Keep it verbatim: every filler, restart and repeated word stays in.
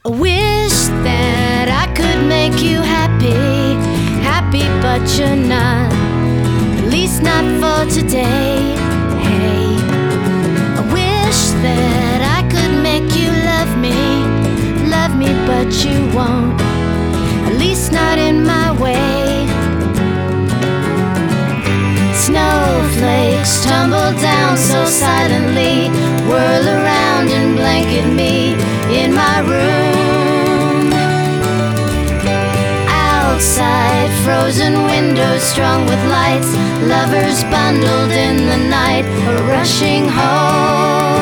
I wish that I could make you happy, happy but you're not, at least not for today. Hey, I wish that I could make you love me, love me but you won't, at least not in my way. Snowflakes tumble down so silently, whirl around and blanket me in my room. Outside, frozen windows strung with lights, lovers bundled in the night are rushing home.